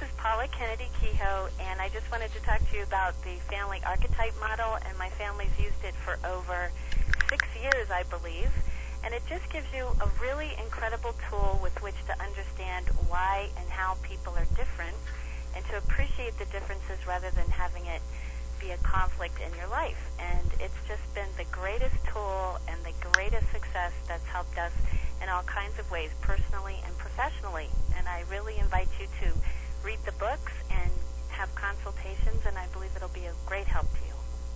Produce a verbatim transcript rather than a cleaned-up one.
is Paula Kennedy Kehoe, and I just wanted to talk to you about the family archetype model, and my family's used it for over six years, I believe, and it just gives you a really incredible tool with which to understand why and how people are different, and to appreciate the differences rather than having it be a conflict in your life. And it's just been the greatest tool and the greatest success that's helped us in all kinds of ways, personally and professionally. And I really invite you to read the books and have consultations, and I believe it'll be a great help to you.